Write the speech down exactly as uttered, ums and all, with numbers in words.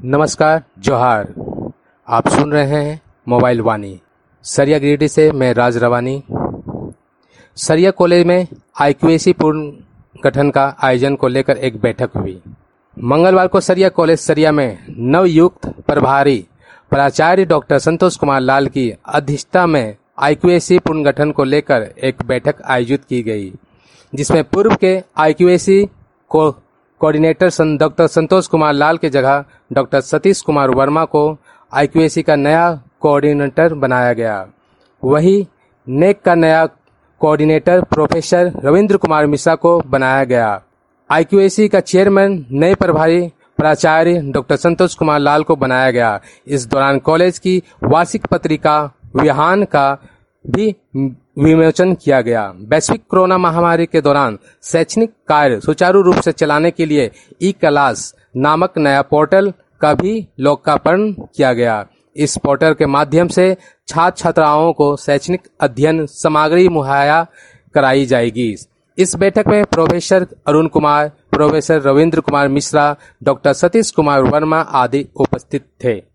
नमस्कार, जोहार। आप सुन रहे हैं मोबाइल वाणी। सरिया गिरिडीह से मैं राज रवानी। सरिया कॉलेज में आईक्यूएसी पूर्ण गठन का आयोजन को लेकर एक बैठक हुई। मंगलवार को सरिया कॉलेज सरिया में नवयुक्त प्रभारी प्राचार्य डॉक्टर संतोष कुमार लाल की अध्यक्षता में आईक्यूएसी पूर्ण गठन को लेकर एक बैठक आयोजित की गई, जिसमें पूर्व के आईक्यूएसी को कोऑर्डिनेटर डॉक्टर संतोष कुमार लाल की जगह डॉक्टर सतीश कुमार वर्मा को आईक्यूएसी का नया कोऑर्डिनेटर बनाया गया। वहीं नेक का नया कोऑर्डिनेटर प्रोफेसर रविंद्र कुमार मिश्रा को बनाया गया। आईक्यूएसी का चेयरमैन नए प्रभारी प्राचार्य डॉक्टर संतोष कुमार लाल को बनाया गया। इस दौरान कॉलेज की वार्षिक पत्रिका विहान का भी विमोचन किया गया। वैश्विक कोरोना महामारी के दौरान शैक्षणिक कार्य सुचारू रूप से चलाने के लिए ई क्लास नामक नया पोर्टल का भी लोकार्पण किया गया। इस पोर्टल के माध्यम से छात्र छात्राओं को शैक्षणिक अध्ययन सामग्री मुहैया कराई जाएगी। इस बैठक में professor Arun Kumar, professor Ravindra Kumar Mishra, doctor Satish Kumar Verma आदि उपस्थित थे।